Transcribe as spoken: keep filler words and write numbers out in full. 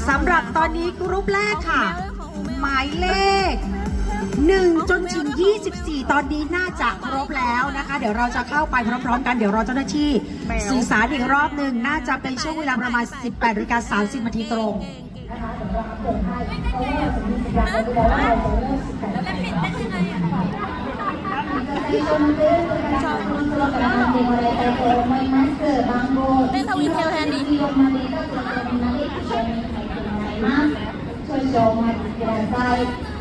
สำหรับตอนนี้กรุ๊ปแรกค่ะหมายเลขหนึ่งจนถึงยี่สิบสี่ตอนนี้น่าจะครบแล้วนะคะเดี๋ยวเราจะเข้าไปพร้อมๆกันเดี๋ยวรอเจ้าหน้าที่สื่อสารอีกรอบหนึ่งน่าจะเป็นช่วงเวลาประมาณ สิบแปดนาฬิกาสามสิบนาทีตรงเล่นทวินเทลแทนดิช่วยโชว์มาดีกว่า